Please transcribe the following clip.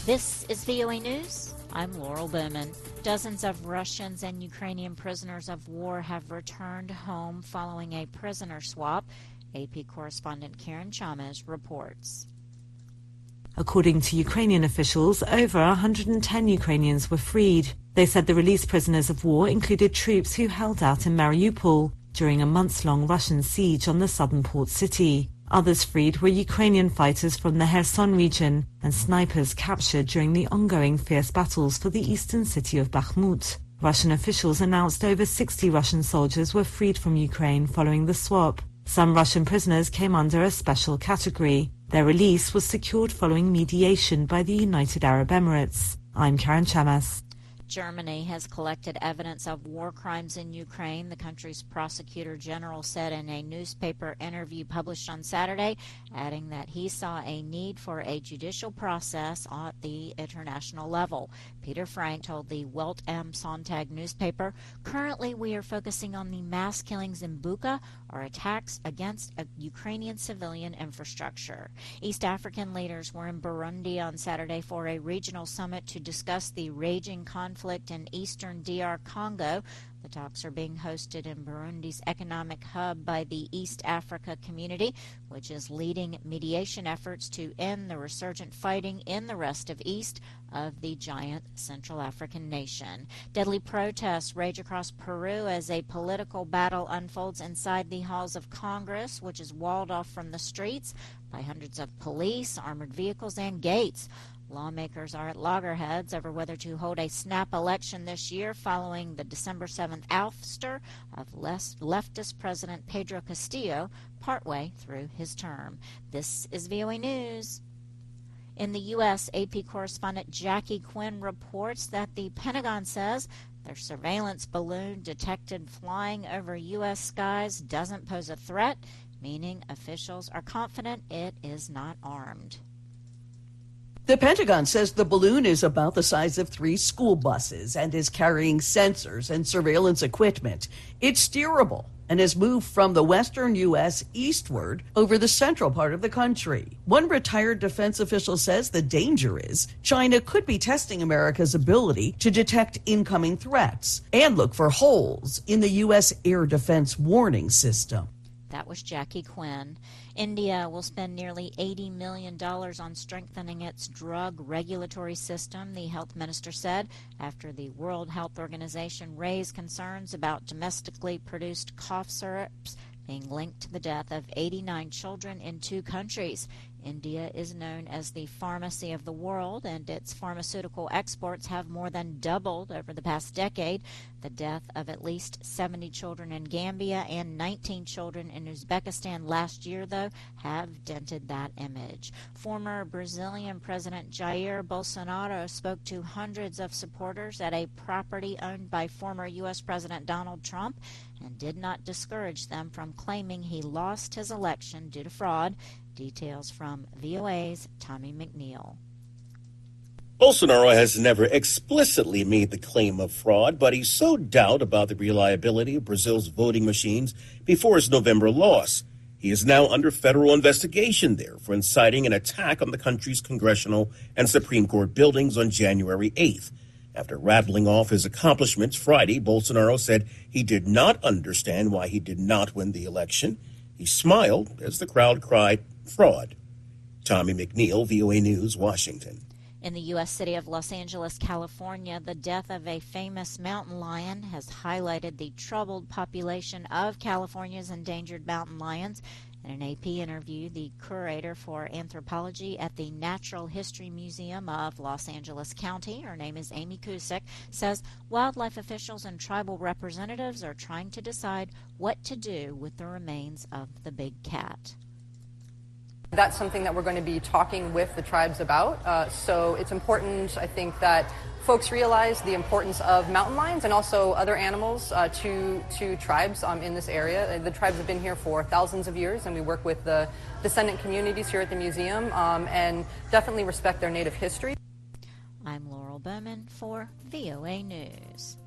This is VOA News. I'm Laurel Bowman. Dozens of Russians and Ukrainian prisoners of war have returned home following a prisoner swap. AP correspondent Karen Chalmers reports. According to Ukrainian officials, over 110 Ukrainians were freed. They said the released prisoners of war included troops who held out in Mariupol during a months-long Russian siege on the southern port city. Others freed were Ukrainian fighters from the Kherson region and snipers captured during the ongoing fierce battles for the eastern city of Bakhmut. Russian officials announced over 60 Russian soldiers were freed from Ukraine following the swap. Some Russian prisoners came under a special category. Their release was secured following mediation by the United Arab Emirates. I'm Karen Chamas. Germany has collected evidence of war crimes in Ukraine, the country's prosecutor general said in a newspaper interview published on Saturday, adding that he saw a need for a judicial process at the international level. Peter Frank told the Welt am Sonntag newspaper, "Currently we are focusing on the mass killings in Bucha or attacks against a Ukrainian civilian infrastructure." East African leaders were in Burundi on Saturday for a regional summit to discuss the raging conflict in eastern DR Congo. The talks are being hosted in Burundi's economic hub by the East Africa Community, which is leading mediation efforts to end the resurgent fighting in the rest of east of the giant Central African nation. Deadly protests rage across Peru as a political battle unfolds inside the halls of Congress, which is walled off from the streets by hundreds of police, armored vehicles, and gates. Lawmakers are at loggerheads over whether to hold a snap election this year following the December 7th ouster of leftist President Pedro Castillo partway through his term. This is VOA News. In the U.S., AP correspondent Jackie Quinn reports that the Pentagon says their surveillance balloon detected flying over U.S. skies doesn't pose a threat, meaning officials are confident it is not armed. The Pentagon says the balloon is about the size of 3 school buses and is carrying sensors and surveillance equipment. It's steerable and has moved from the western U.S. eastward over the central part of the country. One retired defense official says the danger is China could be testing America's ability to detect incoming threats and look for holes in the U.S. air defense warning system. That was Jackie Quinn. India will spend nearly $80 million on strengthening its drug regulatory system, the health minister said, after the World Health Organization raised concerns about domestically produced cough syrups being linked to the death of 89 children in 2 countries. India is known as the pharmacy of the world, and its pharmaceutical exports have more than doubled over the past decade. The death of at least 70 children in Gambia and 19 children in Uzbekistan last year, though, have dented that image. Former Brazilian President Jair Bolsonaro spoke to hundreds of supporters at a property owned by former U.S. President Donald Trump and did not discourage them from claiming he lost his election due to fraud. Details from VOA's Tommy McNeil. Bolsonaro has never explicitly made the claim of fraud, but he sowed doubt about the reliability of Brazil's voting machines before his November loss. He is now under federal investigation there for inciting an attack on the country's congressional and Supreme Court buildings on January 8th. After rattling off his accomplishments Friday, Bolsonaro said he did not understand why he did not win the election. He smiled as the crowd cried, "Fraud." Tommy McNeil, VOA News, Washington. In the U.S. city of Los Angeles, California, the death of a famous mountain lion has highlighted the troubled population of California's endangered mountain lions. In an AP interview, the curator for anthropology at the Natural History Museum of Los Angeles County, her name is Amy Cusick, says wildlife officials and tribal representatives are trying to decide what to do with the remains of the big cat. That's something that we're going to be talking with the tribes about. So it's important, I think, that folks realize the importance of mountain lions and also other animals to tribes in this area. The tribes have been here for thousands of years, and we work with the descendant communities here at the museum and definitely respect their native history. I'm Laurel Bowman for VOA News.